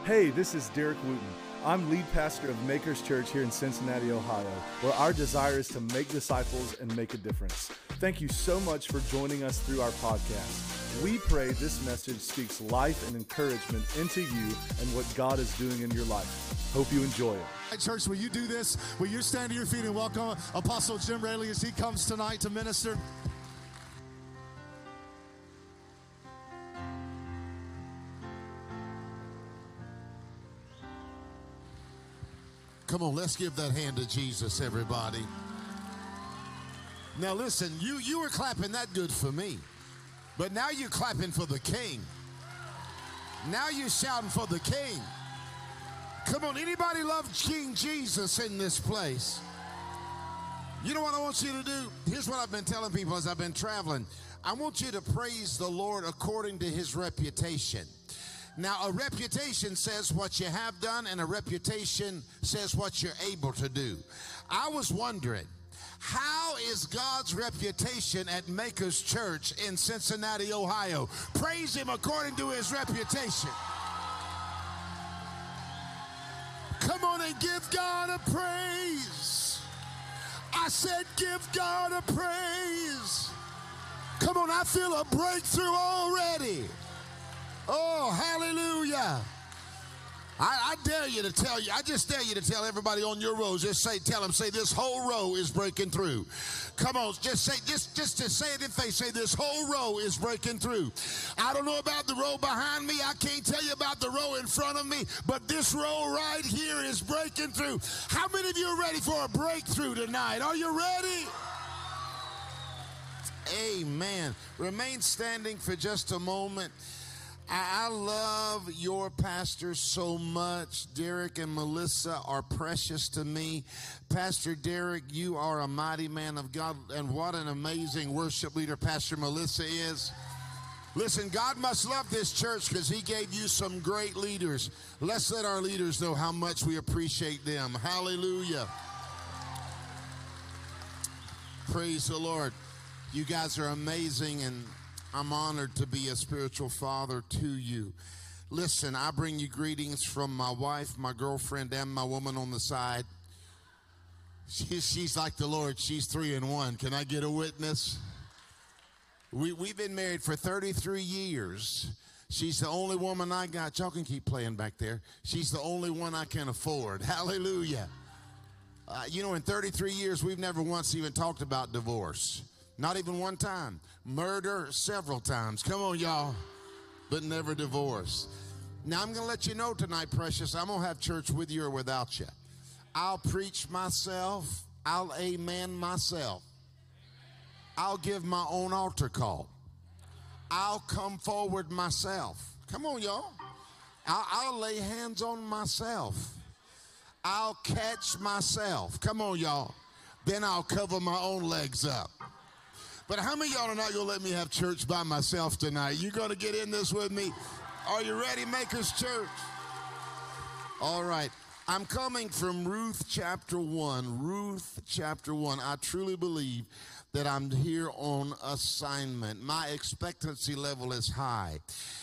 Hey, this is Derek Wooten. I'm lead pastor of Makers Church here in Cincinnati, Ohio, where our desire is to make disciples and make a difference. Thank you so much for joining us through our podcast. We pray this message speaks life and encouragement into you and what God is doing in your life. Hope you enjoy it. Hey, church, will you do this? Will you stand to your feet and welcome Apostle Jim Raley as he comes tonight to minister? Come on, let's give that hand to Jesus, everybody. Now listen, you were clapping that good for me, but now you're clapping for the King. Now you're shouting for the King. Come on, anybody love King Jesus in this place? You know what I want you to do? Here's what I've been telling people as I've been traveling. I want you to praise the Lord according to his reputation. Now, a reputation says what you have done, and a reputation says what you're able to do. I was wondering, how is God's reputation at Makers Church in Cincinnati, Ohio? Praise him according to his reputation. Come on and give God a praise. I said give God a praise. Come on, I feel a breakthrough already. Oh, hallelujah. I dare you to tell you, I just dare you to tell everybody on your rows, just say, tell them, say this whole row is breaking through. Come on, just say, just to say it in face, say this whole row is breaking through. I don't know about the row behind me, I can't tell you about the row in front of me, but this row right here is breaking through. How many of you are ready for a breakthrough tonight? Are you ready? Amen. Remain standing for just a moment. I love your pastors so much. Derek and Melissa are precious to me. Pastor Derek, you are a mighty man of God, and what an amazing worship leader Pastor Melissa is. Listen, God must love this church because he gave you some great leaders. Let's let our leaders know how much we appreciate them. Hallelujah. Praise the Lord. You guys are amazing, and I'm honored to be a spiritual father to you. Listen, I bring you greetings from my wife, my girlfriend, and my woman on the side. She's like the Lord. She's 3 in 1. Can I get a witness? We've been married for 33 years. She's the only woman I got. Y'all can keep playing back there. She's the only one I can afford. Hallelujah. You know, in 33 years, we've never once even talked about divorce. Not even one time. Murder several times. Come on, y'all. But never divorce. Now, I'm going to let you know tonight, precious, I'm going to have church with you or without you. I'll preach myself. I'll amen myself. I'll give my own altar call. I'll come forward myself. Come on, y'all. I'll lay hands on myself. I'll catch myself. Come on, y'all. Then I'll cover my own legs up. But how many of y'all are not going to let me have church by myself tonight? You going to get in this with me? Are you ready, Makers Church? All right. I'm coming from Ruth chapter 1. Ruth chapter 1. I truly believe that I'm here on assignment. My expectancy level is high.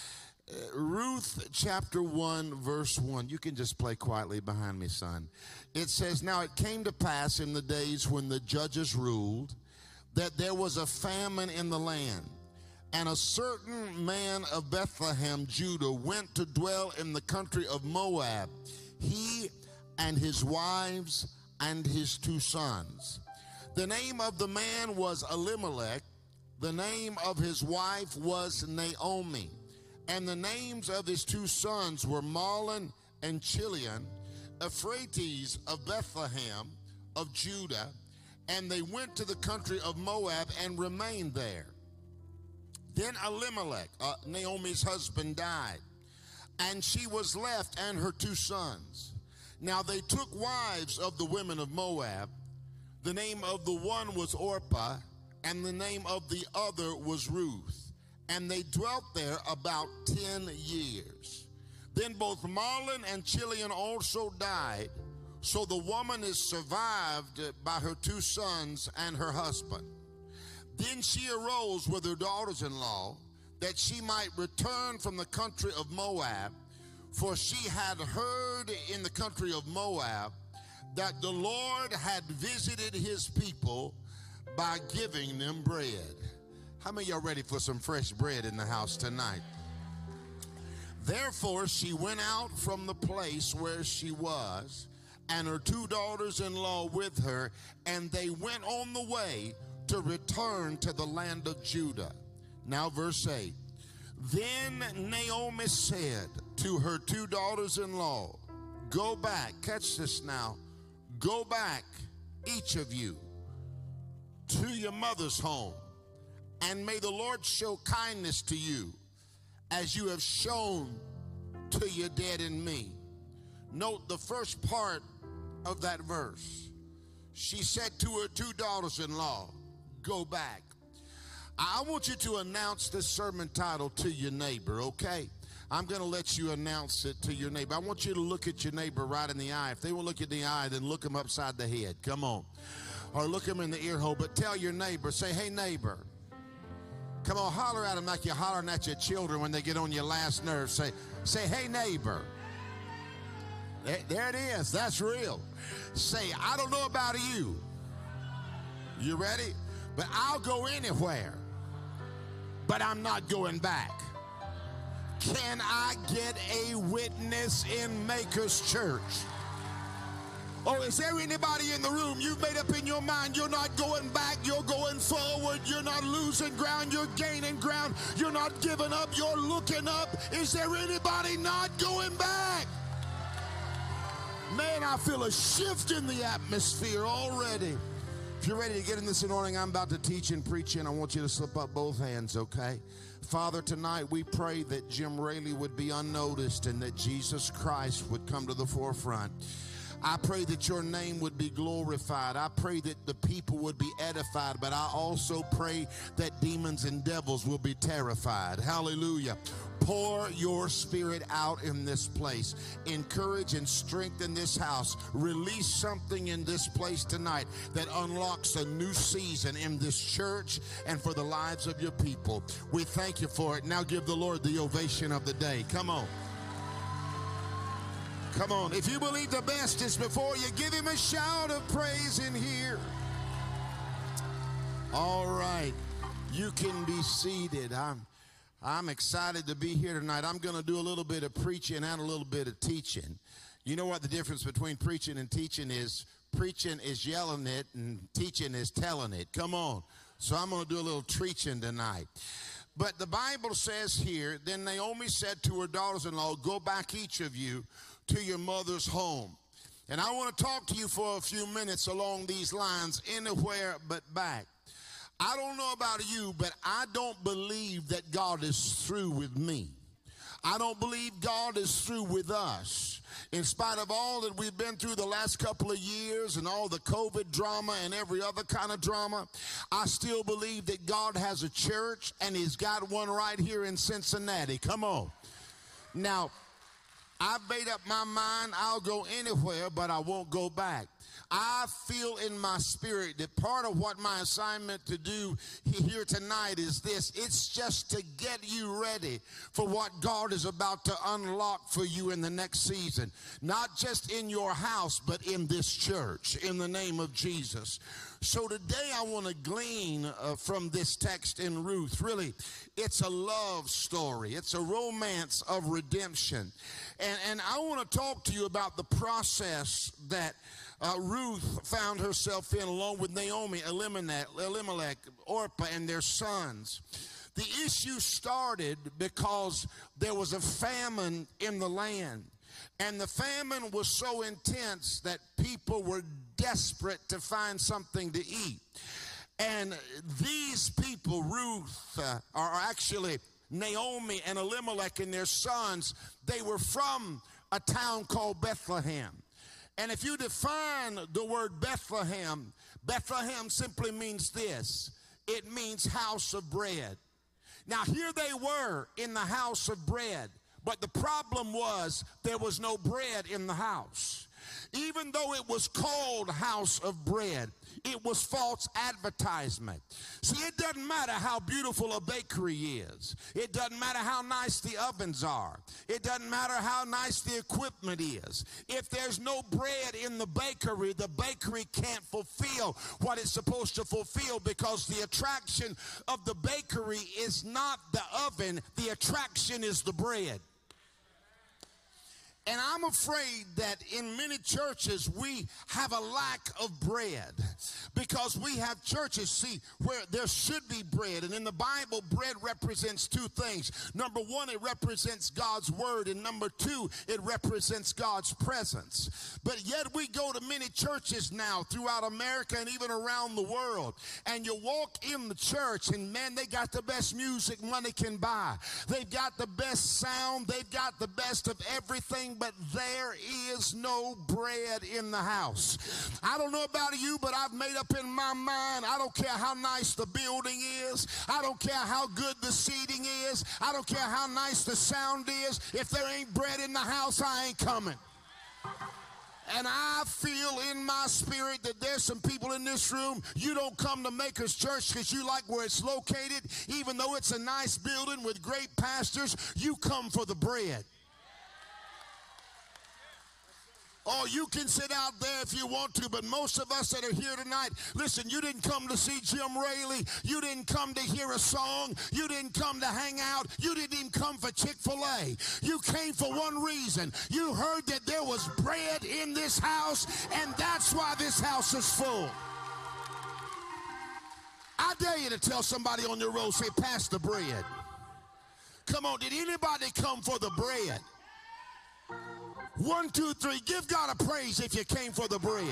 Ruth chapter 1, verse 1. You can just play quietly behind me, son. It says, now it came to pass in the days when the judges ruled, that there was a famine in the land. And a certain man of Bethlehem, Judah, went to dwell in the country of Moab, he and his wives and his 2 sons. The name of the man was Elimelech. The name of his wife was Naomi. And the names of his 2 sons were Mahlon and Chilion, Ephrates of Bethlehem of Judah. And they went to the country of Moab and remained there. Then Elimelech, Naomi's husband, died, and she was left and her 2 sons. Now they took wives of the women of Moab. The name of the one was Orpah, and the name of the other was Ruth. And they dwelt there about 10 years. Then both Mahlon and Chilion also died. So the woman is survived by her 2 sons and her husband. Then she arose with her daughters-in-law, that she might return from the country of Moab, For she had heard in the country of Moab that the Lord had visited his people by giving them bread. How many of y'all ready for some fresh bread in the house tonight? Therefore she went out from the place where she was, and her 2 daughters-in-law with her, and they went on the way to return to the land of Judah. Now verse 8. Then Naomi said to her 2 daughters-in-law, go back, catch this now, go back, each of you, to your mother's home, and may the Lord show kindness to you as you have shown to your dead and me. Note the first part of that verse. She said to her 2 daughters-in-law, go back. I want you to announce this sermon title to your neighbor, okay? I'm going to let you announce it to your neighbor. I want you to look at your neighbor right in the eye. If they will look at the eye, then look them upside the head. Come on. Or look them in the ear hole. But tell your neighbor, say, hey, neighbor. Come on, holler at them like you're hollering at your children when they get on your last nerve. Say, hey, neighbor. There it is. That's real. Say, I don't know about you. You ready? But I'll go anywhere. But I'm not going back. Can I get a witness in Makers Church? Oh, is there anybody in the room you've made up in your mind you're not going back, you're going forward, you're not losing ground, you're gaining ground, you're not giving up, you're looking up? Is there anybody not going back? Man, I feel a shift in the atmosphere already. If you're ready to get in this morning, I'm about to teach and preach, and I want you to slip up both hands, okay? Father, tonight we pray that Jim Raley would be unnoticed and that Jesus Christ would come to the forefront. I pray that your name would be glorified. I pray that the people would be edified, but I also pray that demons and devils will be terrified. Hallelujah. Pour your spirit out in this place. Encourage and strengthen this house. Release something in this place tonight that unlocks a new season in this church and for the lives of your people. We thank you for it. Now give the Lord the ovation of the day. Come on. Come on. If you believe the best is before you, give him a shout of praise in here. All right. You can be seated. I'm excited to be here tonight. I'm going to do a little bit of preaching and a little bit of teaching. You know what the difference between preaching and teaching is? Preaching is yelling it and teaching is telling it. Come on. So I'm going to do a little preaching tonight. But the Bible says here, then Naomi said to her daughters-in-law, go back each of you to your mother's home. And I want to talk to you for a few minutes along these lines, anywhere but back. I don't know about you, but I don't believe that God is through with me. I don't believe God is through with us. In spite of all that we've been through the last couple of years and all the COVID drama and every other kind of drama, I still believe that God has a church, and he's got one right here in Cincinnati. Come on. Now, I've made up my mind I'll go anywhere, but I won't go back. I feel in my spirit that part of what my assignment to do here tonight is this. It's just to get you ready for what God is about to unlock for you in the next season. Not just in your house, but in this church, in the name of Jesus. So today I want to glean from this text in Ruth. Really, it's a love story. It's a romance of redemption. And I want to talk to you about the process that Ruth found herself in, along with Naomi, Elimelech, Orpah, and their sons. The issue started because there was a famine in the land. And the famine was so intense that people were desperate to find something to eat. And these people, Ruth, are actually Naomi and Elimelech and their sons, they were from a town called Bethlehem. And if you define the word Bethlehem, Bethlehem simply means this. It means house of bread. Now, here they were in the house of bread, but the problem was there was no bread in the house. Even though it was called house of bread, It was false advertisement. See, it doesn't matter how beautiful a bakery is. It doesn't matter how nice the ovens are. It doesn't matter how nice the equipment is. If there's no bread in the bakery can't fulfill what it's supposed to fulfill, because the attraction of the bakery is not the oven. The attraction is the bread. And I'm afraid that in many churches we have a lack of bread, because we have churches, see, where there should be bread. And in the Bible, bread represents two things. Number one, it represents God's word. And number two, it represents God's presence. But yet we go to many churches now throughout America and even around the world. And you walk in the church and, man, they got the best music money can buy. They've got the best sound. They've got the best of everything. But there is no bread in the house. I don't know about you, but I've made up in my mind, I don't care how nice the building is. I don't care how good the seating is. I don't care how nice the sound is. If there ain't bread in the house, I ain't coming. And I feel in my spirit that there's some people in this room, you don't come to Makers Church because you like where it's located. Even though it's a nice building with great pastors, you come for the bread. Oh, you can sit out there if you want to, but most of us that are here tonight, listen, you didn't come to see Jim Raley. You didn't come to hear a song. You didn't come to hang out. You didn't even come for Chick-fil-A. You came for one reason. You heard that there was bread in this house, and that's why this house is full. I dare you to tell somebody on your road, say, pass the bread. Come on, did anybody come for the bread? 1, 2, 3. Give God a praise if you came for the bread.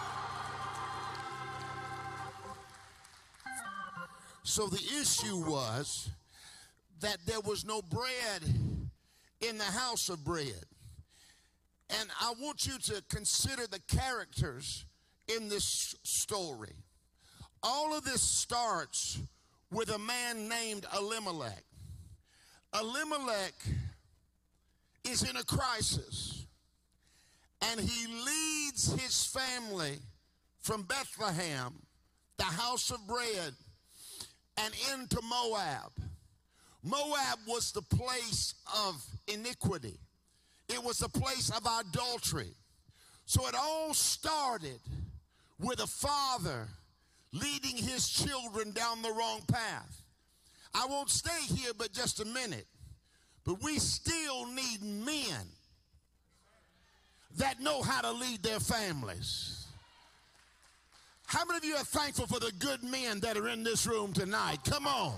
So the issue was that there was no bread in the house of bread. And I want you to consider the characters in this story. All of this starts with a man named Elimelech. Elimelech is in a crisis. And he leads his family from Bethlehem, the house of bread, and into Moab. Moab was the place of iniquity. It was a place of adultery. So it all started with a father leading his children down the wrong path. I won't stay here but just a minute, but we still need men that know how to lead their families. How many of you are thankful for the good men that are in this room tonight? Come on.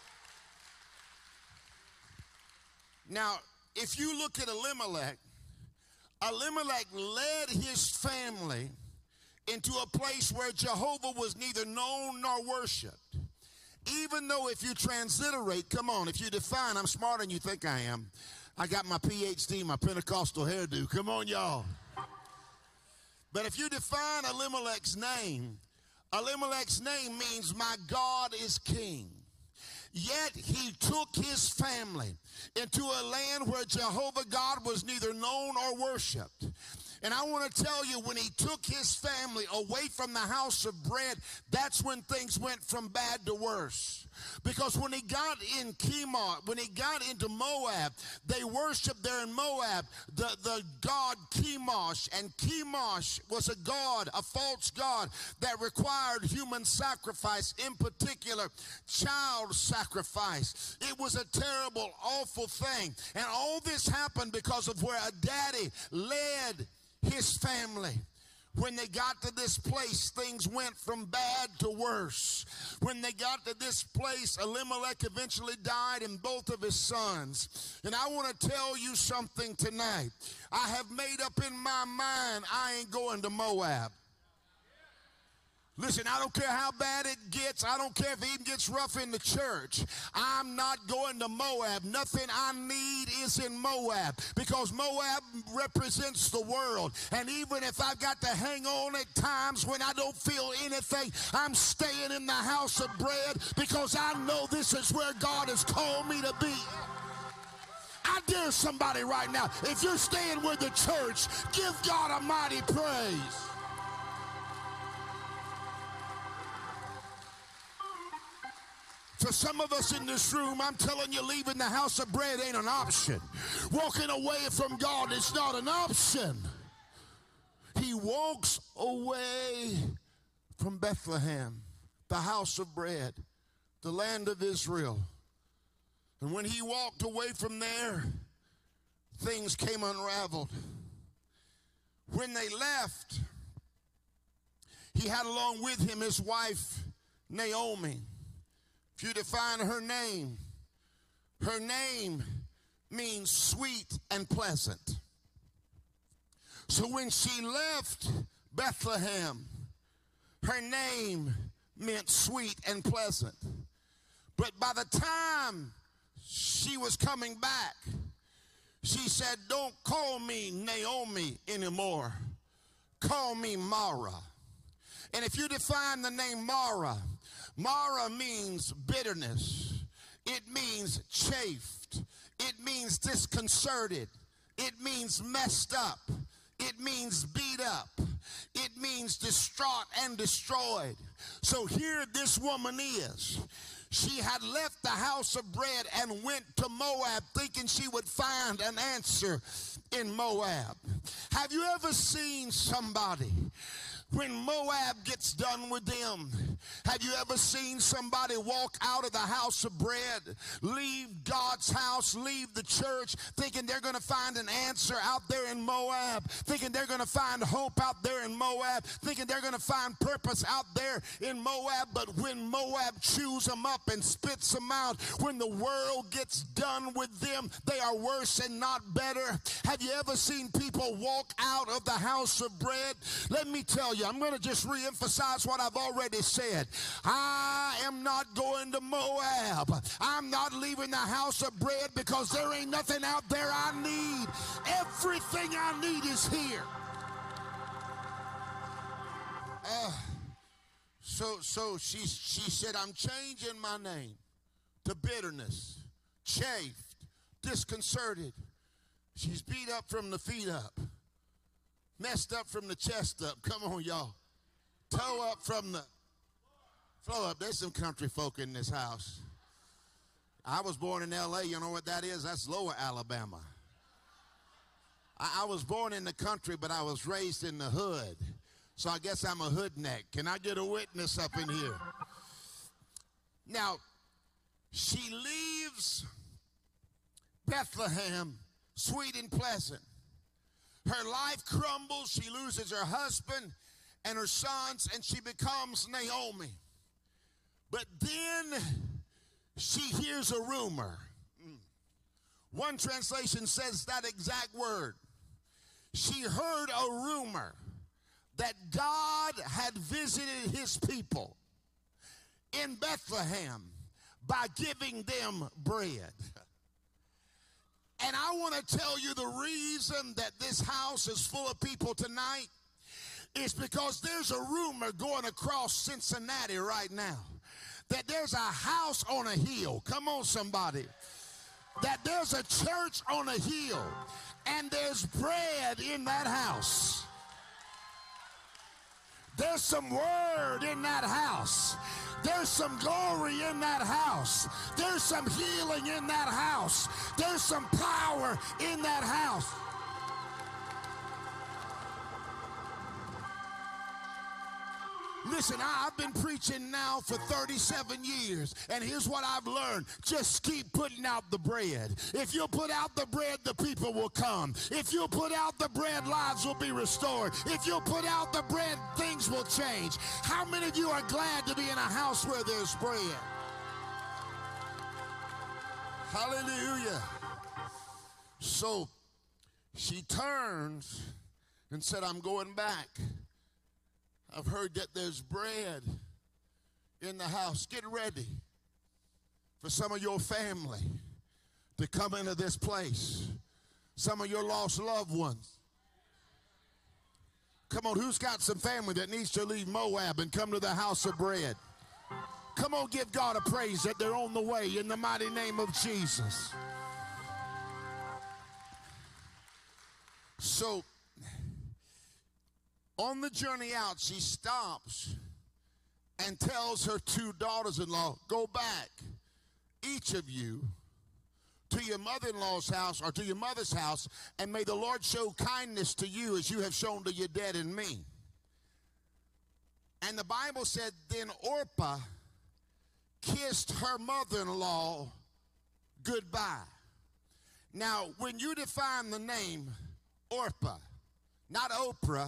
Now, if you look at Elimelech, Elimelech led his family into a place where Jehovah was neither known nor worshiped. Even though if you transliterate, come on, if you define, I'm smarter than you think I am. I got my PhD, my Pentecostal hairdo. Come on, y'all. But if you define Elimelech's name means my God is king. Yet he took his family into a land where Jehovah God was neither known or worshiped. And I want to tell you, when he took his family away from the house of bread, that's when things went from bad to worse. Because when he got in Chemosh, when he got into Moab, they worshiped there in Moab the god Chemosh. And Chemosh was a god, a false god that required human sacrifice, in particular child sacrifice. It was a terrible, awful thing. And all this happened because of where a daddy led his family. When they got to this place, things went from bad to worse. When they got to this place, Elimelech eventually died and both of his sons. And I want to tell you something tonight. I have made up in my mind I ain't going to Moab. Listen, I don't care how bad it gets. I don't care if it even gets rough in the church. I'm not going to Moab. Nothing I need is in Moab, because Moab represents the world. And even if I've got to hang on at times when I don't feel anything, I'm staying in the house of bread, because I know this is where God has called me to be. I dare somebody right now, if you're staying with the church, give God a mighty praise. some of us in this room, I'm telling you, leaving the house of bread ain't an option. Walking away from God is not an option. He walks away from Bethlehem, the house of bread, the land of Israel. And when he walked away from there, things came unraveled. When they left, he had along with him his wife, Naomi. If you define her name means sweet and pleasant. So when she left Bethlehem, her name meant sweet and pleasant. But by the time she was coming back, she said, don't call me Naomi anymore. Call me Mara. And if you define the name Mara, Mara means bitterness. It means chafed. It means disconcerted. It means messed up. It means beat up. It means distraught and destroyed. So here this woman is. She had left the house of bread and went to Moab thinking she would find an answer in Moab. Have you ever seen somebody when Moab gets done with them? Have you ever seen somebody walk out of the house of bread, leave God's house, leave the church, thinking they're going to find an answer out there in Moab, thinking they're going to find hope out there in Moab, thinking they're going to find purpose out there in Moab? But when Moab chews them up and spits them out, when the world gets done with them, they are worse and not better. Have you ever seen people walk out of the house of bread? Let me tell you, I'm going to just reemphasize what I've already said. I am not going to Moab. I'm not leaving the house of bread because there ain't nothing out there I need. Everything I need is here. So she said, I'm changing my name to bitterness, chafed, disconcerted. She's beat up from the feet up. Messed up from the chest up. Come on, y'all. Toe up from the floor up. There's some country folk in this house. I was born in L.A. You know what that is? That's Lower Alabama. I was born in the country, but I was raised in the hood. So I guess I'm a hoodneck. Can I get a witness up in here? Now, she leaves Bethlehem, sweet and pleasant. Her life crumbles. She loses her husband and her sons, and she becomes Naomi. But then she hears a rumor. One translation says that exact word. She heard a rumor that God had visited his people in Bethlehem by giving them bread. And I want to tell you the reason that this house is full of people tonight is because there's a rumor going across Cincinnati right now that there's a house on a hill. Come on, somebody. That there's a church on a hill and there's bread in that house. There's some word in that house. There's some glory in that house. There's some healing in that house. There's some power in that house. Listen, I've been preaching now for 37 years, and here's what I've learned. Just keep putting out the bread. If you put out the bread, the people will come. If you put out the bread, lives will be restored. If you put out the bread, things will change. How many of you are glad to be in a house where there's bread? Hallelujah. So she turns and said, I'm going back. I've heard that there's bread in the house. Get ready for some of your family to come into this place. Some of your lost loved ones. Come on, who's got some family that needs to leave Moab and come to the house of bread? Come on, give God a praise that they're on the way in the mighty name of Jesus. So, on the journey out, she stops and tells her two daughters-in-law, go back each of you to your mother-in-law's house or to your mother's house, and may the Lord show kindness to you as you have shown to your dad and me. And the Bible said, then Orpah kissed her mother-in-law goodbye. Now, when you define the name Orpah, not Oprah,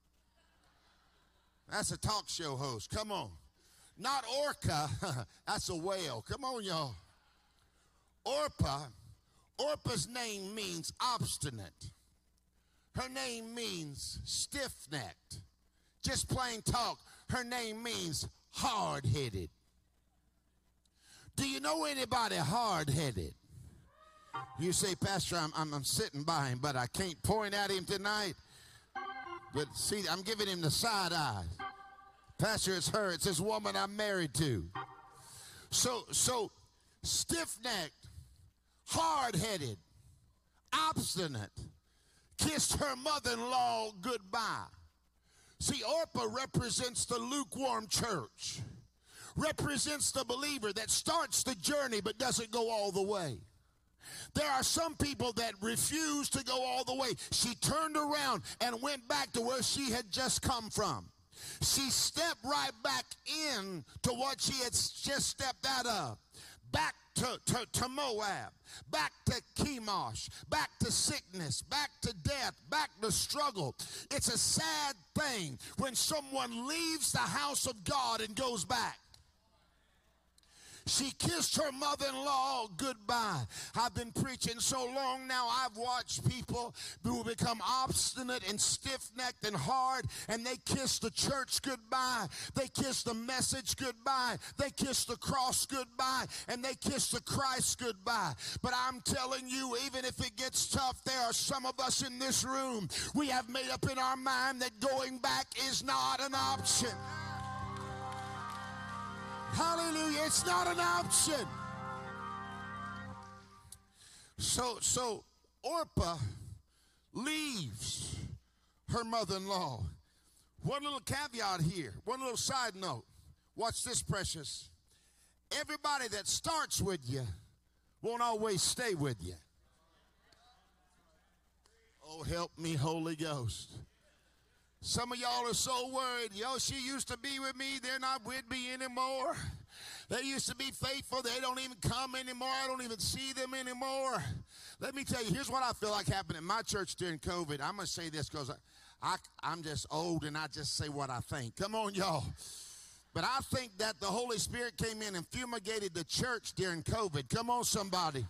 that's a talk show host, come on. Not Orca, that's a whale, come on y'all. Orpah's name means obstinate. Her name means stiff-necked. Just plain talk, her name means hard-headed. Do you know anybody hard-headed? You say, Pastor, I'm sitting by him, but I can't point at him tonight. But see, I'm giving him the side eye. Pastor, it's her. It's this woman I'm married to. So stiff-necked, hard-headed, obstinate, kissed her mother-in-law goodbye. See, Orpah represents the lukewarm church, represents the believer that starts the journey but doesn't go all the way. There are some people that refuse to go all the way. She turned around and went back to where she had just come from. She stepped right back in to what she had just stepped out of. Back to Moab, back to Chemosh, back to sickness, back to death, back to struggle. It's a sad thing when someone leaves the house of God and goes back. She kissed her mother-in-law goodbye. I've been preaching so long now, I've watched people who become obstinate and stiff-necked and hard, and they kiss the church goodbye. They kiss the message goodbye. They kiss the cross goodbye, and they kiss the Christ goodbye. But I'm telling you, even if it gets tough, there are some of us in this room, we have made up in our mind that going back is not an option. Hallelujah, it's not an option. So Orpah leaves her mother-in-law. One little caveat here, one little side note. Watch this, precious. Everybody that starts with you won't always stay with you. Oh, help me, Holy Ghost. Some of y'all are so worried. Yo, she used to be with me. They're not with me anymore. They used to be faithful. They don't even come anymore. I don't even see them anymore. Let me tell you, here's what I feel like happened in my church during COVID. I'm going to say this because I'm just old and I just say what I think. Come on, y'all. But I think that the Holy Spirit came in and fumigated the church during COVID. Come on, somebody.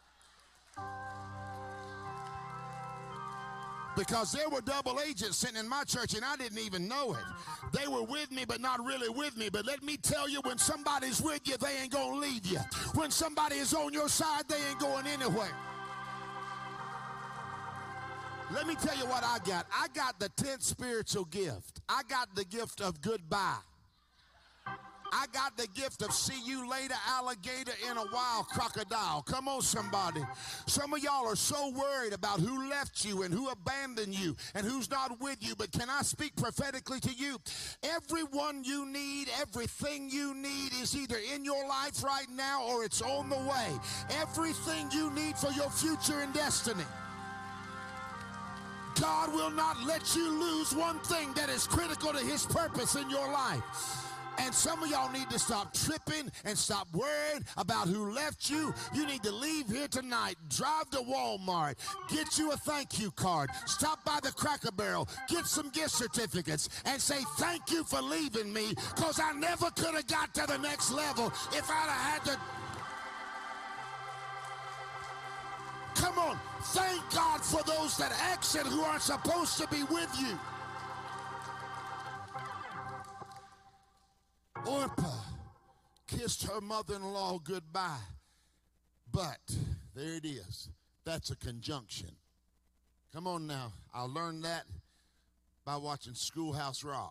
Because there were double agents sitting in my church and I didn't even know it. They were with me but not really with me. But let me tell you, when somebody's with you, they ain't going to leave you. When somebody is on your side, they ain't going anywhere. Let me tell you what I got. I got the 10th spiritual gift. I got the gift of goodbye. I got the gift of see you later, alligator, in a wild crocodile. Come on, somebody. Some of y'all are so worried about who left you and who abandoned you and who's not with you. But can I speak prophetically to you? Everyone you need, everything you need is either in your life right now or it's on the way. Everything you need for your future and destiny. God will not let you lose one thing that is critical to his purpose in your life. And some of y'all need to stop tripping and stop worrying about who left you. You need to leave here tonight, drive to Walmart, get you a thank you card, stop by the Cracker Barrel, get some gift certificates, and say thank you for leaving me, because I never could have got to the next level if I'd have had to. Come on, thank God for those that exit who aren't supposed to be with you. Orpah kissed her mother-in-law goodbye. But there it is. That's a conjunction. Come on now. I learned that by watching Schoolhouse Rock.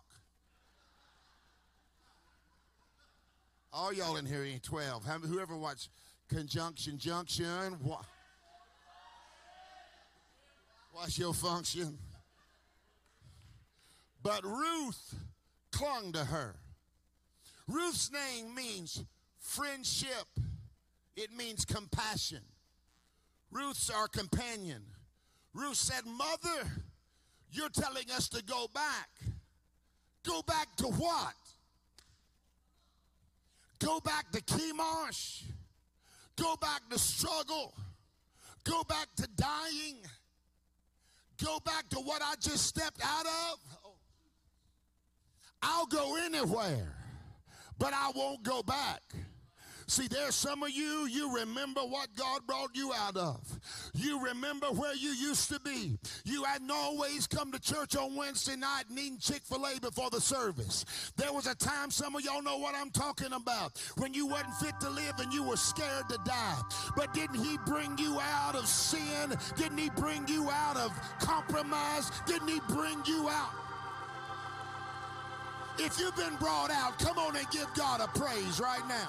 All y'all in here ain't 12. Whoever watched Conjunction Junction, what's your function? But Ruth clung to her. Ruth's name means friendship It means compassion. Ruth's our companion. Ruth said, Mother, you're telling us to go back. Go back to what? Go back to Chemosh. Go back to struggle. Go back to dying. Go back to what I just stepped out of. I'll go anywhere, but I won't go back. See, there's some of you, you remember what God brought you out of. You remember where you used to be. You hadn't always come to church on Wednesday night and eaten Chick-fil-A before the service. There was a time, some of y'all know what I'm talking about, when you wasn't fit to live and you were scared to die. But didn't he bring you out of sin? Didn't he bring you out of compromise? Didn't he bring you out? If you've been brought out, come on and give God a praise right now.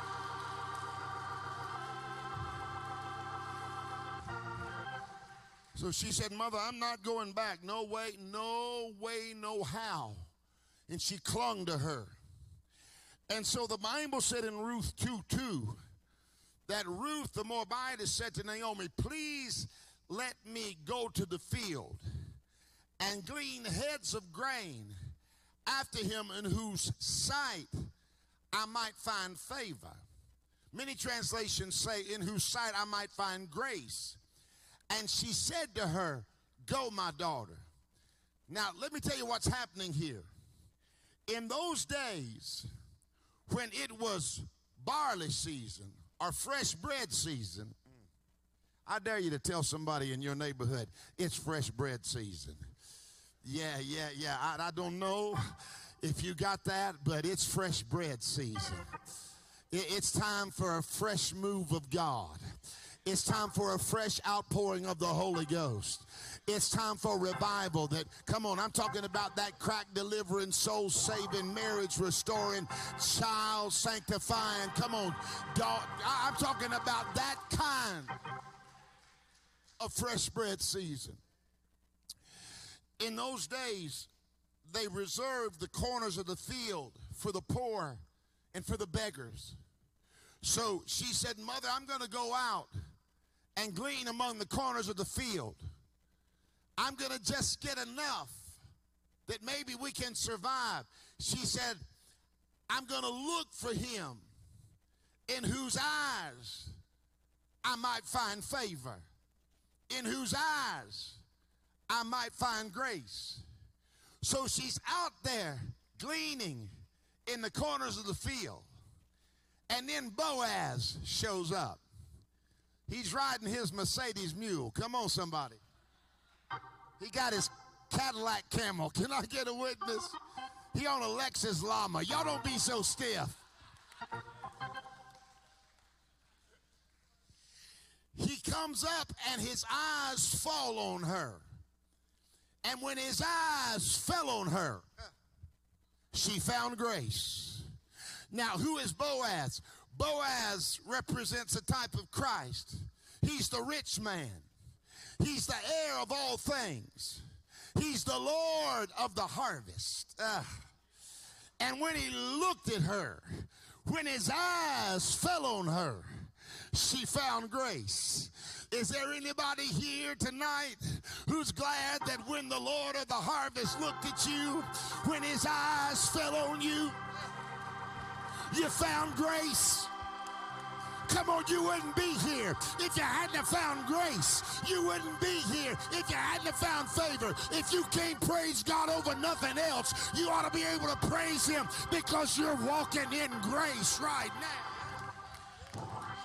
So she said, Mother, I'm not going back. No way, no way, no how. And she clung to her. And so the Bible said in Ruth 2:2 that Ruth the Moabitess said to Naomi, please let me go to the field and glean heads of grain after him in whose sight I might find favor. Many translations say in whose sight I might find grace. And she said to her, go, my daughter. Now, let me tell you what's happening here. In those days, when it was barley season or fresh bread season, I dare you to tell somebody in your neighborhood, it's fresh bread season. Yeah. I don't know if you got that, but it's fresh bread season. It's time for a fresh move of God. It's time for a fresh outpouring of the Holy Ghost. It's time for revival that, come on, I'm talking about that crack delivering, soul saving, marriage restoring, child sanctifying. Come on, dog, I'm talking about that kind of fresh bread season. In those days, they reserved the corners of the field for the poor and for the beggars. So she said, Mother, I'm going to go out and glean among the corners of the field. I'm going to just get enough that maybe we can survive. She said, I'm going to look for him in whose eyes I might find favor, in whose eyes I might find grace. So she's out there gleaning in the corners of the field. And then Boaz shows up. He's riding his Mercedes mule. Come on, somebody. He got his Cadillac Camel. Can I get a witness? He on a Lexus Llama. Y'all don't be so stiff. He comes up and his eyes fall on her. And when his eyes fell on her, she found grace. Now, who is Boaz? Boaz represents a type of Christ. He's the rich man. He's the heir of all things. He's the Lord of the harvest. And when he looked at her, when his eyes fell on her, she found grace. Is there anybody here tonight who's glad that when the Lord of the harvest looked at you, when his eyes fell on you, you found grace? Come on, you wouldn't be here if you hadn't found grace. You wouldn't be here if you hadn't found favor. If you can't praise God over nothing else, you ought to be able to praise him because you're walking in grace right now.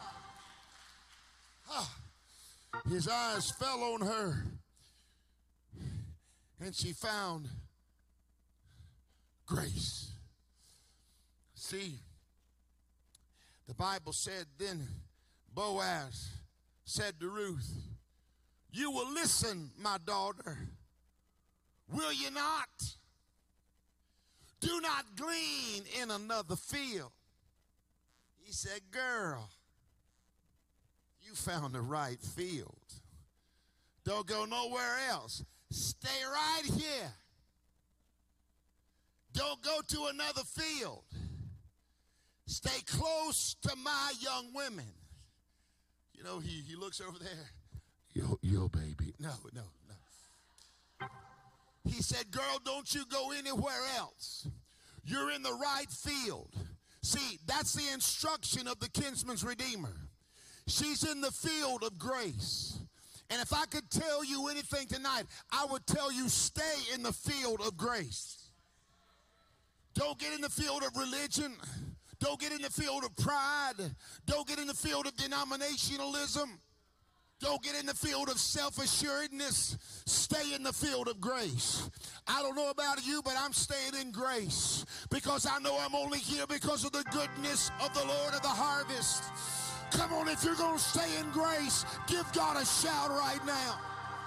His eyes fell on her, and she found grace. See, the Bible said, then Boaz said to Ruth, you will listen, my daughter, will you not? Do not glean in another field. He said, girl, you found the right field. Don't go nowhere else. Stay right here. Don't go to another field. Stay close to my young women. You know, he looks over there. Yo, baby. No. He said, girl, don't you go anywhere else. You're in the right field. See, that's the instruction of the kinsman's redeemer. She's in the field of grace. And if I could tell you anything tonight, I would tell you stay in the field of grace. Don't get in the field of religion. Don't get in the field of pride. Don't get in the field of denominationalism. Don't get in the field of self-assuredness. Stay in the field of grace. I don't know about you, but I'm staying in grace because I know I'm only here because of the goodness of the Lord of the harvest. Come on, if you're going to stay in grace, give God a shout right now.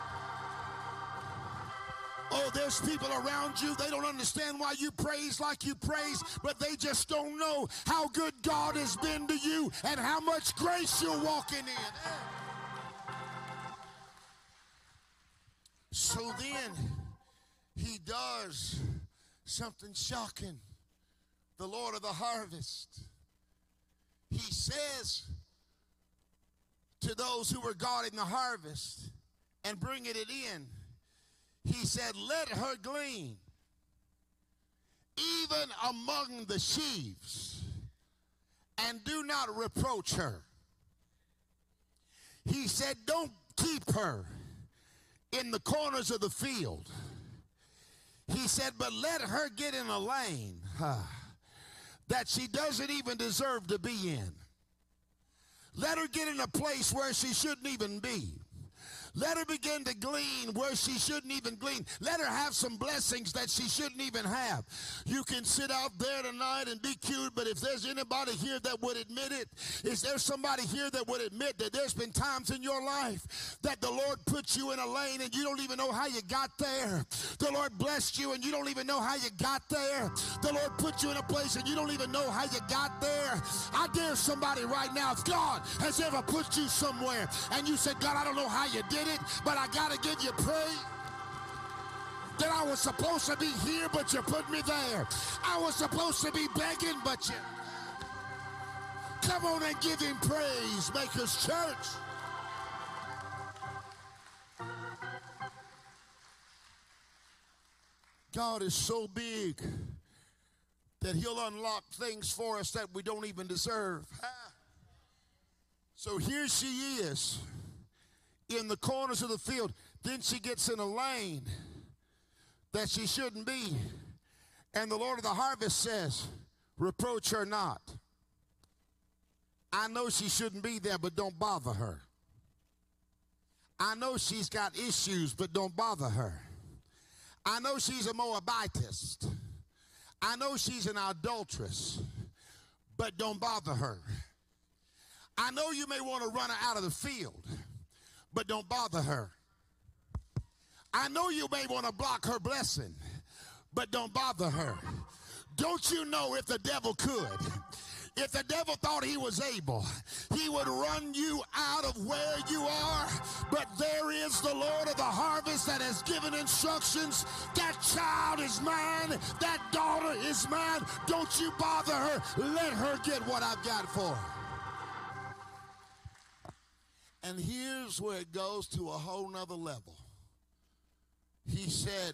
Oh, there's people around you, they don't understand why you praise like you praise, but they just don't know how good God has been to you and how much grace you're walking in. So then he does something shocking. The Lord of the harvest. He says to those who were guarding the harvest and bringing it in, he said, let her glean even among the sheaves, and do not reproach her. He said, don't keep her in the corners of the field. He said, but let her get in a lane that she doesn't even deserve to be in. Let her get in a place where she shouldn't even be. Let her begin to glean where she shouldn't even glean. Let her have some blessings that she shouldn't even have. You can sit out there tonight and be cute, but if there's anybody here that would admit it, is there somebody here that would admit that there's been times in your life that the Lord put you in a lane and you don't even know how you got there? The Lord blessed you and you don't even know how you got there. The Lord put you in a place and you don't even know how you got there. I dare somebody right now, if God has ever put you somewhere and you said, God, I don't know how you did it, but I gotta give you praise. That I was supposed to be here, but you put me there. I was supposed to be begging, but you... Come on and give him praise, Makers Church. God is so big that he'll unlock things for us that we don't even deserve. So here she is in the corners of the field. Then she gets in a lane that she shouldn't be. And the Lord of the harvest says, reproach her not. I know she shouldn't be there, but don't bother her. I know she's got issues, but don't bother her. I know she's a Moabitist. I know she's an adulteress, but don't bother her. I know you may want to run her out of the field, but don't bother her. I know you may want to block her blessing, but don't bother her. Don't you know if the devil could, if the devil thought he was able, he would run you out of where you are? But there is the Lord of the harvest that has given instructions. That child is mine. That daughter is mine. Don't you bother her. Let her get what I've got for her. And here's where it goes to a whole nother level. He said,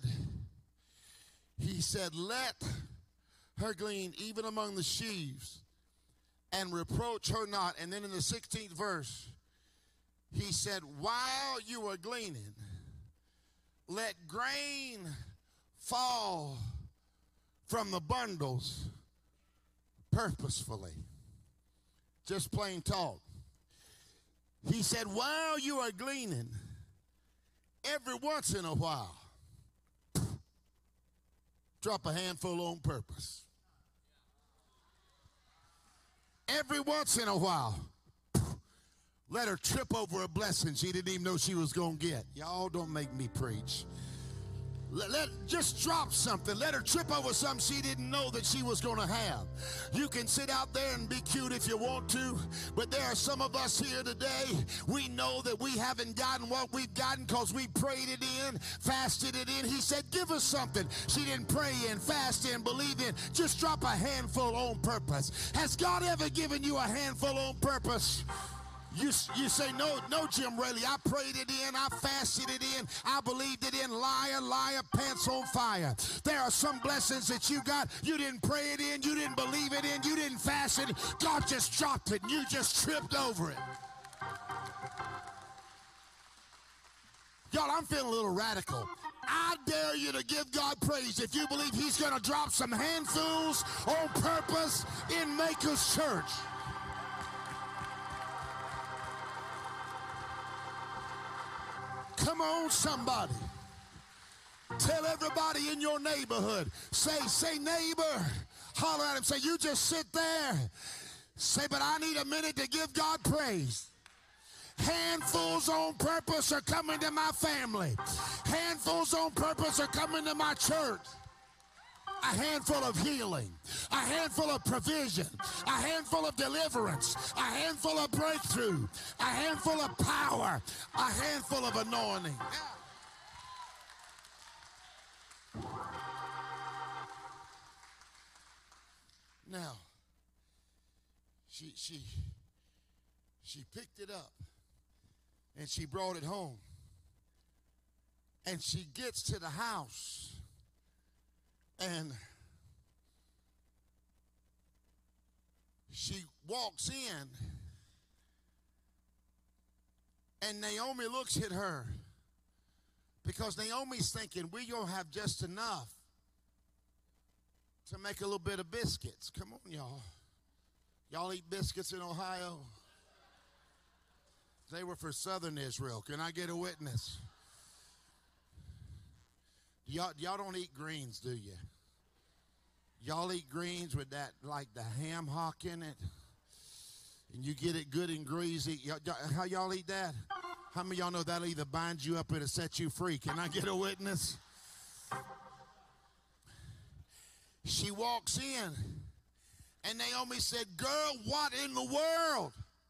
let her glean even among the sheaves, and reproach her not. And then in the 16th verse, he said, while you are gleaning, let grain fall from the bundles purposefully. Just plain talk. He said, while you are gleaning, every once in a while, drop a handful on purpose. Every once in a while, let her trip over a blessing she didn't even know she was going to get. Y'all don't make me preach. Just drop something. Let her trip over something she didn't know that she was going to have. You can sit out there and be cute if you want to, but there are some of us here today, we know that we haven't gotten what we've gotten because we prayed it in, fasted it in. He said, give us something she didn't pray in, fast in, believe in. Just drop a handful on purpose. Has God ever given you a handful on purpose? You say, no, Jim Raley, I prayed it in, I fasted it in, I believed it in. Liar, liar, pants on fire. There are some blessings that you got, you didn't pray it in, you didn't believe it in, you didn't fast it. God just dropped it and you just tripped over it. Y'all, I'm feeling a little radical. I dare you to give God praise if you believe he's going to drop some handfuls on purpose in Makers Church. Come on, somebody. Tell everybody in your neighborhood. Say, neighbor. Holler at him. Say, you just sit there. Say, but I need a minute to give God praise. Handfuls on purpose are coming to my family. Handfuls on purpose are coming to my church. A handful of healing, a handful of provision, a handful of deliverance, a handful of breakthrough, a handful of power, a handful of anointing. Now, she picked it up and she brought it home. And she gets to the house. And she walks in, and Naomi looks at her because Naomi's thinking, we don't have just enough to make a little bit of biscuits. Come on, y'all. Y'all eat biscuits in Ohio? They were for Southern Israel. Can I get a witness? Y'all don't eat greens, do you? Y'all eat greens with that, like the ham hock in it, and you get it good and greasy. How y'all eat that? How many of y'all know that'll either bind you up or to set you free? Can I get a witness? She walks in, and Naomi said, girl, what in the world?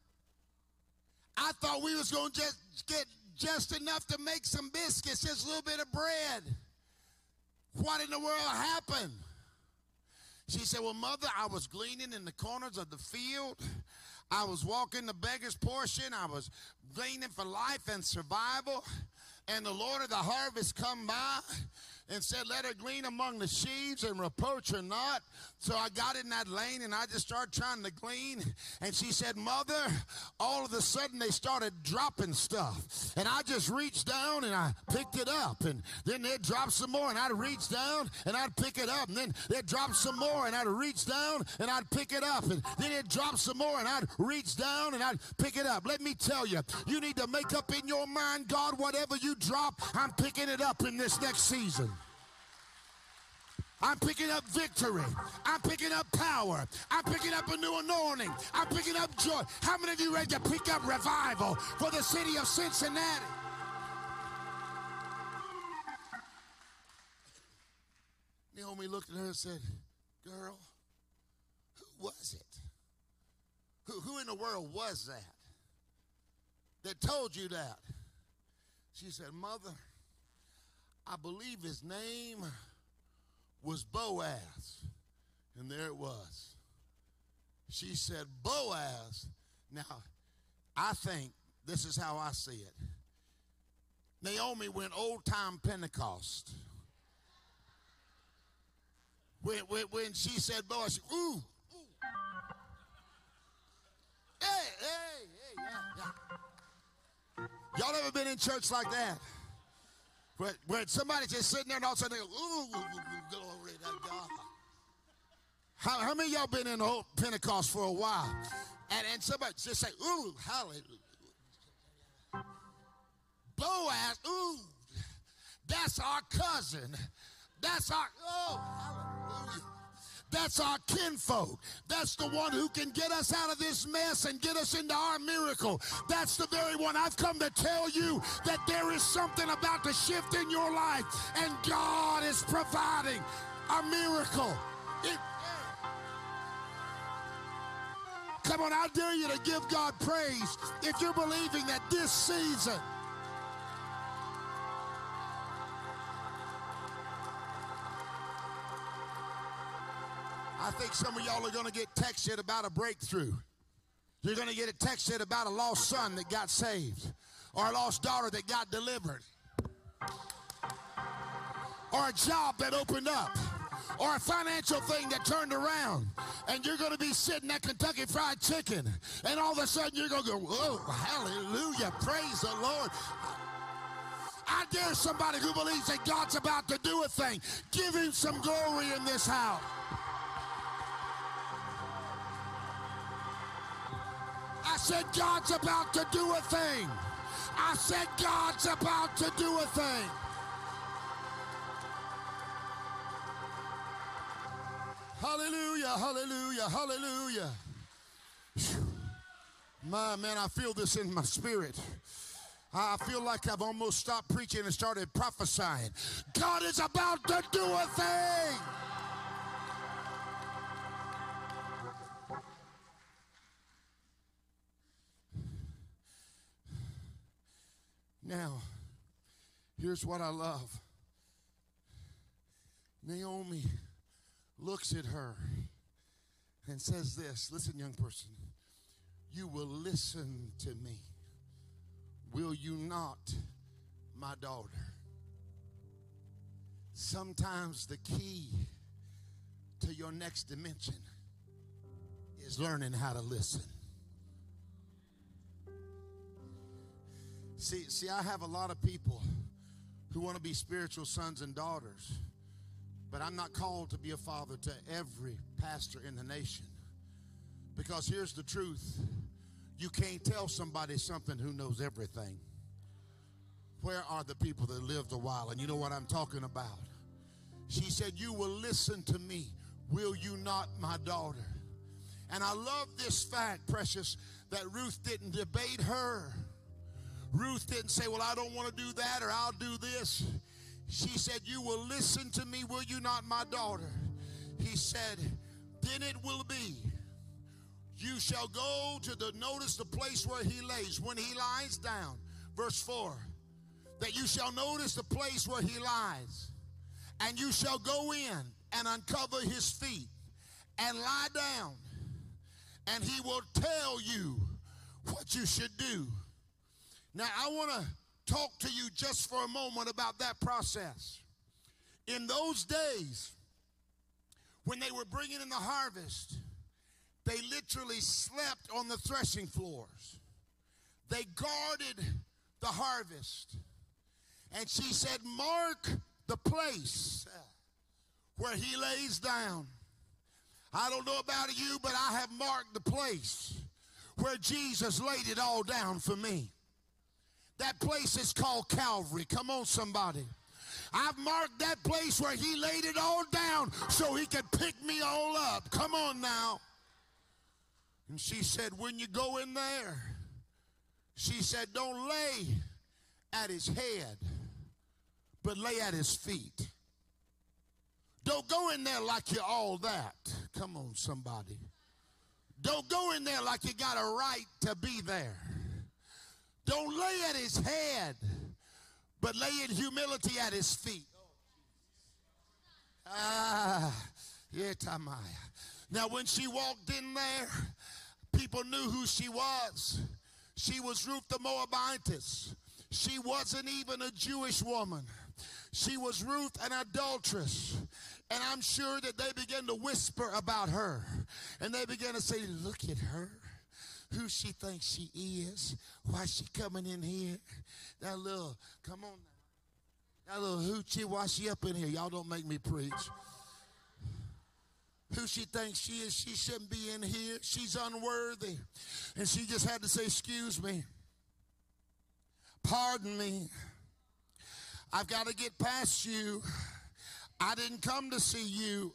I thought we was going to just get just enough to make some biscuits, just a little bit of bread. What in the world happened? She said, well, Mother, I was gleaning in the corners of the field. I was walking the beggar's portion. I was gleaning for life and survival. And the Lord of the harvest come by and said, let her glean among the sheaves and reproach her not. So I got in that lane and I just started trying to glean. And she said, Mother, all of a sudden they started dropping stuff. And I just reached down and I picked it up. And then they'd drop some more and I'd reach down and I'd pick it up. And then they'd drop some more and I'd reach down and I'd pick it up. And then they'd drop some more and I'd reach down and I'd pick it up. Let me tell you, you need to make up in your mind, God, whatever you drop, I'm picking it up in this next season. I'm picking up victory. I'm picking up power. I'm picking up a new anointing. I'm picking up joy. How many of you ready to pick up revival for the city of Cincinnati? Naomi looked at her and said, girl, who was it? Who in the world was that told you that? She said, Mother, I believe his name was Boaz. And there it was. She said, Boaz. Now, I think this is how I see it. Naomi went old-time Pentecost. When she said Boaz, she, ooh, ooh. Hey, yeah. Y'all ever been in church like that? Where somebody's just sitting there and all of a sudden they go, ooh, glory to God. How many of y'all been in the Pentecost for a while? And somebody just say, ooh, hallelujah. Boaz, ooh, that's our cousin. That's our, oh, hallelujah. That's our kinfolk. That's the one who can get us out of this mess and get us into our miracle. That's the very one. I've come to tell you that there is something about to shift in your life, and God is providing a miracle. Come on, I dare you to give God praise if you're believing that this season I think some of y'all are going to get texted about a breakthrough. You're going to get a text about a lost son that got saved, or a lost daughter that got delivered, or a job that opened up, or a financial thing that turned around. And you're going to be sitting at Kentucky Fried Chicken, and all of a sudden you're going to go, whoa, hallelujah, praise the Lord. I dare somebody who believes that God's about to do a thing. Give him some glory in this house. I said God's about to do a thing. I said God's about to do a thing. Hallelujah, hallelujah, hallelujah. Man, I feel this in my spirit. I feel like I've almost stopped preaching and started prophesying. God is about to do a thing. Now, here's what I love. Naomi looks at her and says this. Listen, young person. You will listen to me. Will you not, my daughter? Sometimes the key to your next dimension is learning how to listen. See, I have a lot of people who want to be spiritual sons and daughters, but I'm not called to be a father to every pastor in the nation. Because here's the truth. You can't tell somebody something who knows everything. Where are the people that lived a while? And you know what I'm talking about. She said, you will listen to me. Will you not, my daughter? And I love this fact, precious, that Ruth didn't debate her. Ruth didn't say, well, I don't want to do that, or I'll do this. She said, you will listen to me, will you not, my daughter? He said, then it will be. You shall go to notice the place where he lays. When he lies down, verse 4, that you shall notice the place where he lies. And you shall go in and uncover his feet and lie down. And he will tell you what you should do. Now, I want to talk to you just for a moment about that process. In those days, when they were bringing in the harvest, they literally slept on the threshing floors. They guarded the harvest. And she said, mark the place where he lays down. I don't know about you, but I have marked the place where Jesus laid it all down for me. That place is called Calvary. Come on, somebody. I've marked that place where he laid it all down so he could pick me all up. Come on now. And she said, when you go in there, she said, don't lay at his head, but lay at his feet. Don't go in there like you're all that. Come on, somebody. Don't go in there like you got a right to be there. Don't lay at his head, but lay in humility at his feet. Yeah, Tamaya. Now, when she walked in there, people knew who she was. She was Ruth the Moabitess. She wasn't even a Jewish woman. She was Ruth, an adulteress. And I'm sure that they began to whisper about her. And they began to say, look at her. Who she thinks she is. Why is she coming in here? That little, come on now. That little hoochie, why she up in here? Y'all don't make me preach. Who she thinks she is, she shouldn't be in here. She's unworthy. And she just had to say, excuse me. Pardon me. I've got to get past you. I didn't come to see you.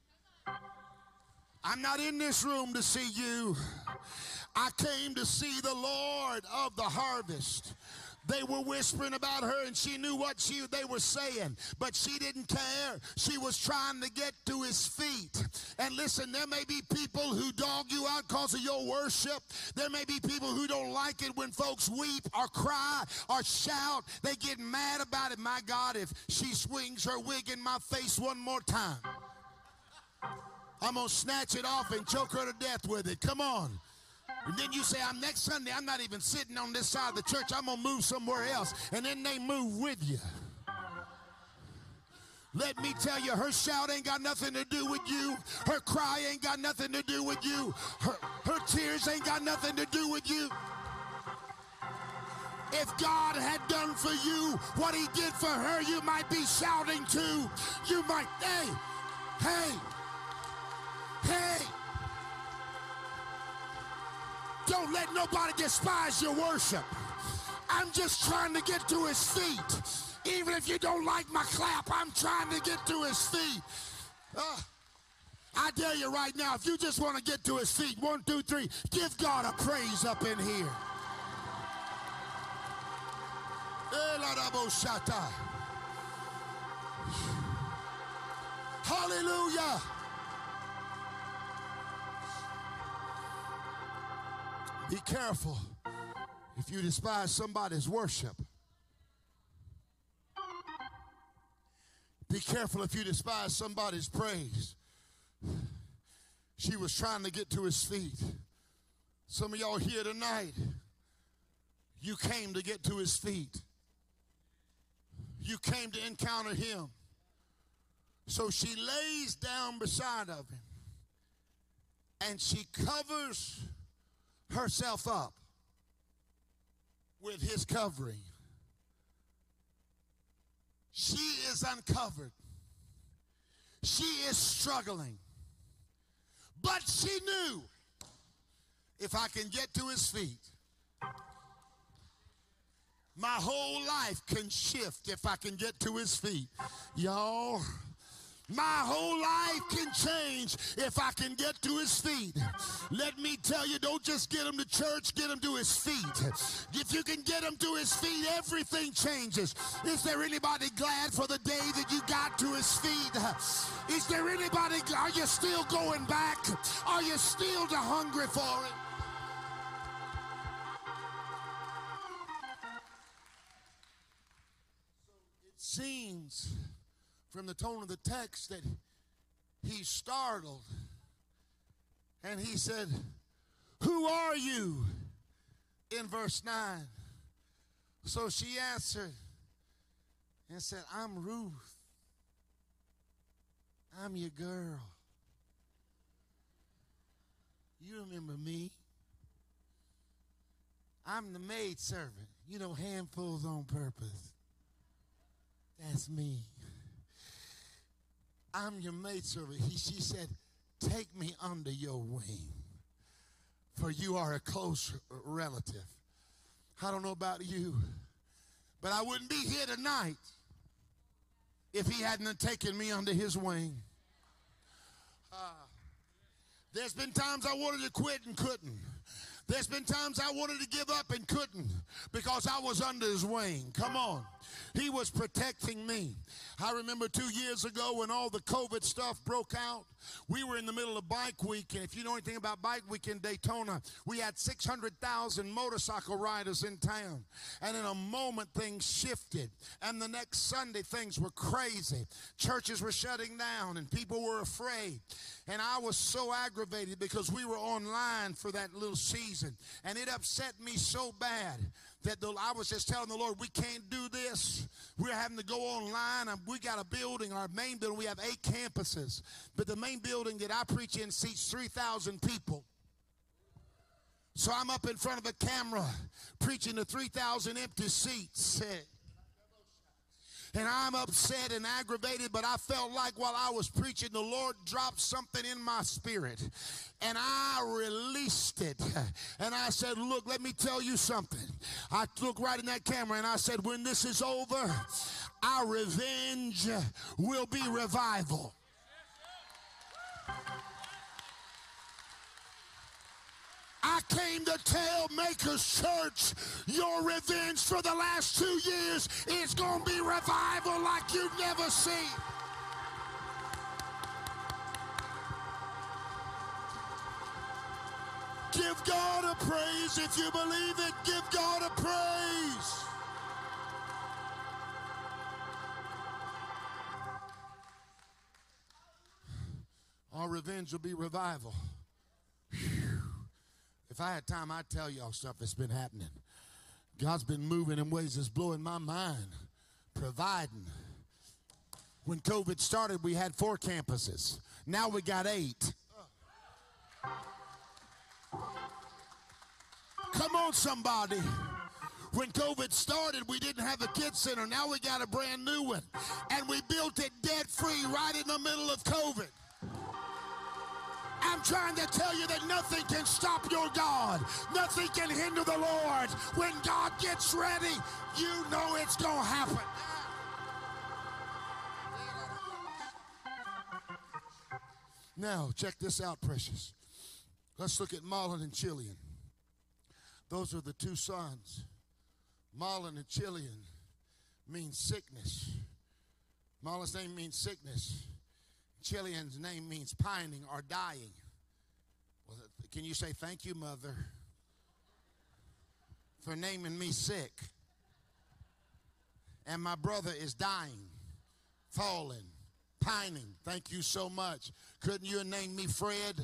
I'm not in this room to see you. I came to see the Lord of the harvest. They were whispering about her, and she knew what they were saying, but she didn't care. She was trying to get to his feet. And listen, there may be people who dog you out because of your worship. There may be people who don't like it when folks weep or cry or shout. They get mad about it. My God, if she swings her wig in my face one more time, I'm going to snatch it off and choke her to death with it. Come on. And then you say, next Sunday, I'm not even sitting on this side of the church. I'm going to move somewhere else. And then they move with you. Let me tell you, her shout ain't got nothing to do with you. Her cry ain't got nothing to do with you. Her tears ain't got nothing to do with you. If God had done for you what he did for her, you might be shouting too. You might, hey. Don't let nobody despise your worship. I'm just trying to get to his feet. Even if you don't like my clap, I'm trying to get to his feet. I dare you right now, if you just want to get to his feet, 1, 2, 3, give God a praise up in here. Hallelujah. Be careful if you despise somebody's worship. Be careful if you despise somebody's praise. She was trying to get to his feet. Some of y'all here tonight, you came to get to his feet. You came to encounter him. So she lays down beside of him and she covers herself up with his covering. She is uncovered. She is struggling. But she knew, if I can get to his feet, my whole life can shift if I can get to his feet. Y'all, my whole life can change if I can get to his feet. Let me tell you, don't just get him to church, get him to his feet. If you can get him to his feet, everything changes. Is there anybody glad for the day that you got to his feet? Is there anybody, are you still going back? Are you still hungry for it? Seems from the tone of the text that he's startled, and he said, "Who are you?" in verse 9. So she answered and said, "I'm Ruth. I'm your girl. You remember me? I'm the maid servant. You know, handfuls on purpose. That's me. I'm your maidservant." She said, "Take me under your wing, for you are a close relative." I don't know about you, but I wouldn't be here tonight if he hadn't taken me under his wing. There's been times I wanted to quit and couldn't. There's been times I wanted to give up and couldn't because I was under his wing. Come on. He was protecting me. I remember 2 years ago when all the COVID stuff broke out, we were in the middle of Bike Week, and if you know anything about Bike Week in Daytona, we had 600,000 motorcycle riders in town. And in a moment, things shifted. And the next Sunday, things were crazy. Churches were shutting down, and people were afraid. And I was so aggravated because we were online for that little season. And it upset me so bad that I was just telling the Lord, we can't do this. We're having to go online. We got a building, our main building. We have 8 campuses. But the main building that I preach in seats 3,000 people. So I'm up in front of a camera preaching to 3,000 empty seats. And I'm upset and aggravated, but I felt like while I was preaching, the Lord dropped something in my spirit. And I released it. And I said, look, let me tell you something. I looked right in that camera and I said, when this is over, our revenge will be revival. I came to tell Makers Church, your revenge for the last 2 years is going to be revival like you've never seen. Give God a praise if you believe it. Give God a praise. Our revenge will be revival. If I had time, I'd tell y'all stuff that's been happening. God's been moving in ways that's blowing my mind, providing. When COVID started, we had 4 campuses. Now we got 8. Come on, somebody. When COVID started, we didn't have a kids center. Now we got a brand new one. And we built it debt-free right in the middle of COVID. I'm trying to tell you that nothing can stop your God. Nothing can hinder the Lord. When God gets ready, you know it's going to happen. Now, check this out, precious. Let's look at Marlon and Chillian. Those are the 2 sons. Marlon and Chillian means sickness. Marlon's name means sickness. Chillian's name means pining or dying. Well, can you say thank you, Mother, for naming me sick? And my brother is dying, falling, pining. Thank you so much. Couldn't you have named me Fred?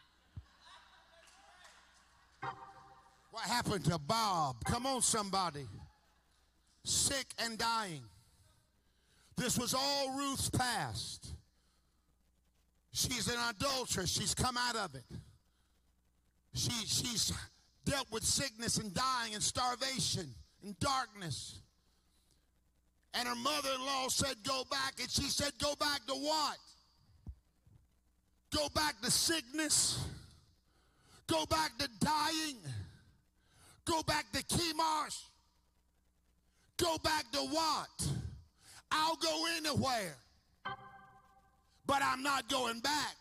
What happened to Bob? Come on, somebody. Sick and dying. This was all Ruth's past. She's an adulteress. She's come out of it. She's dealt with sickness and dying and starvation and darkness. And her mother-in-law said, go back. And she said, go back to what? Go back to sickness. Go back to dying. Go back to Chemosh. Go back to what? I'll go anywhere. But I'm not going back.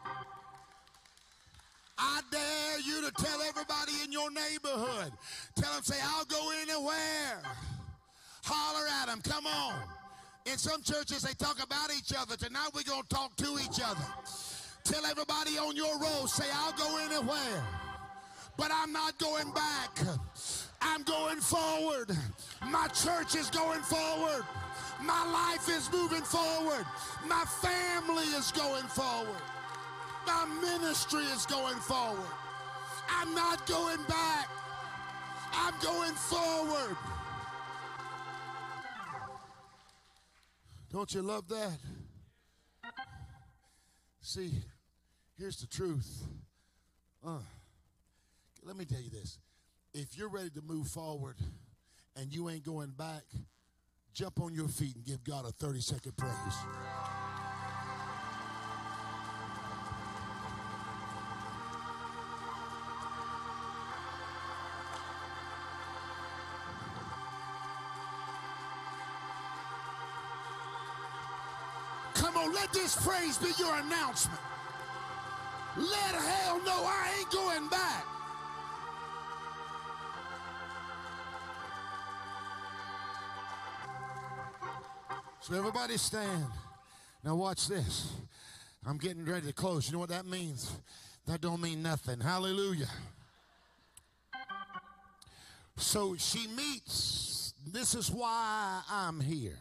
I dare you to tell everybody in your neighborhood. Tell them, say, I'll go anywhere. Holler at them. Come on. In some churches, they talk about each other. Tonight, we're going to talk to each other. Tell everybody on your row, say, I'll go anywhere. But I'm not going back. I'm going forward. My church is going forward. My life is moving forward. My family is going forward. My ministry is going forward. I'm not going back. I'm going forward. Don't you love that? See, here's the truth. Let me tell you this. If you're ready to move forward and you ain't going back, jump on your feet and give God a 30-second praise. Come on, let this praise be your announcement. Let hell know I ain't going back. So everybody stand. Now watch this. I'm getting ready to close. You know what that means? That don't mean nothing. Hallelujah. So she meets. This is why I'm here.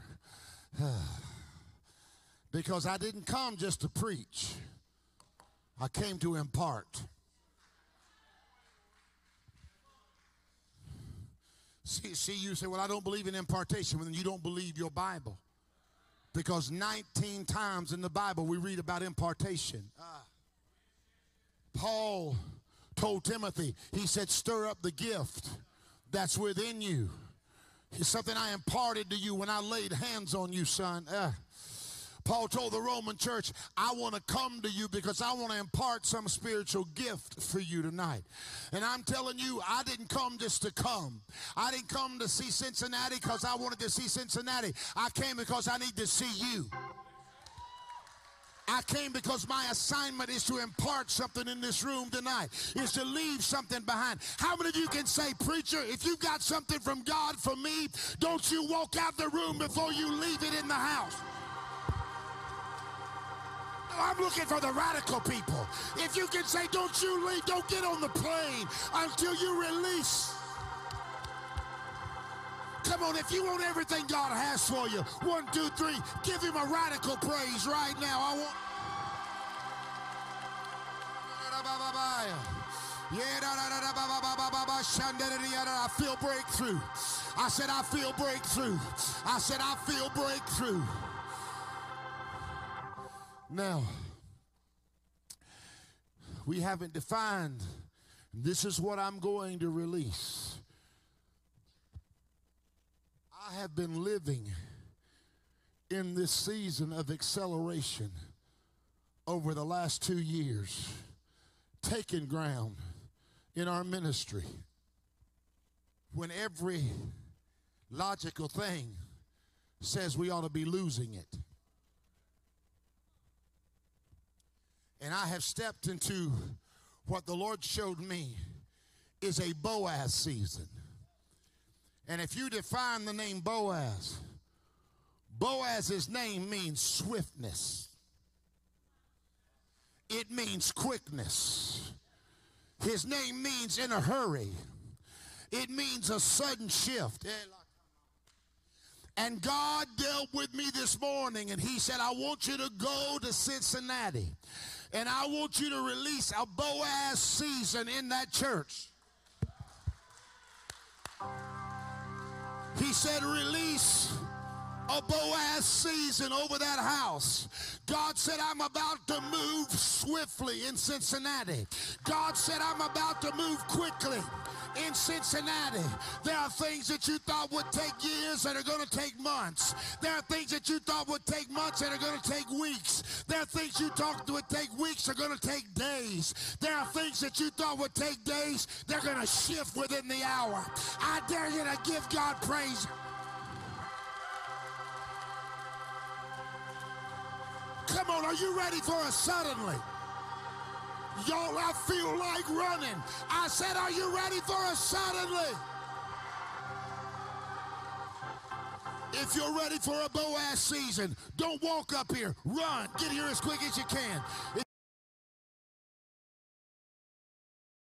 Because I didn't come just to preach. I came to impart. See, you say, well, I don't believe in impartation. Well, then you don't believe your Bible. Because 19 times in the Bible we read about impartation. Paul told Timothy, he said, stir up the gift that's within you. It's something I imparted to you when I laid hands on you, son. Paul told the Roman church, I want to come to you because I want to impart some spiritual gift for you tonight. And I'm telling you, I didn't come just to come. I didn't come to see Cincinnati because I wanted to see Cincinnati. I came because I need to see you. I came because my assignment is to impart something in this room tonight, is to leave something behind. How many of you can say, preacher, if you got something from God for me, don't you walk out the room before you leave it in the house? I'm looking for the radical people. If you can say, don't you leave, don't get on the plane until you release. Come on, if you want everything God has for you, 1, 2, 3, give him a radical praise right now. I feel breakthrough. I said, I feel breakthrough. I said, I feel breakthrough. Now, we haven't defined, this is what I'm going to release. I have been living in this season of acceleration over the last 2 years, taking ground in our ministry when every logical thing says we ought to be losing it. And I have stepped into what the Lord showed me is a Boaz season. And if you define the name Boaz, Boaz's name means swiftness. It means quickness. His name means in a hurry. It means a sudden shift. And God dealt with me this morning, and he said, I want you to go to Cincinnati, and I want you to release a Boaz season in that church. He said, release a Boaz season over that house. God said, I'm about to move swiftly in Cincinnati. God said, I'm about to move quickly in Cincinnati. There are things that you thought would take years that are going to take months. There are things that you thought would take months that are going to take weeks. There are things you thought would take weeks that are going to take days. There are things that you thought would take days, they're going to shift within the hour. I dare you to give God praise. Come on, are you ready for a suddenly? Y'all, I feel like running. I said, are you ready for a suddenly? If you're ready for a Boaz season, don't walk up here. Run. Get here as quick as you can.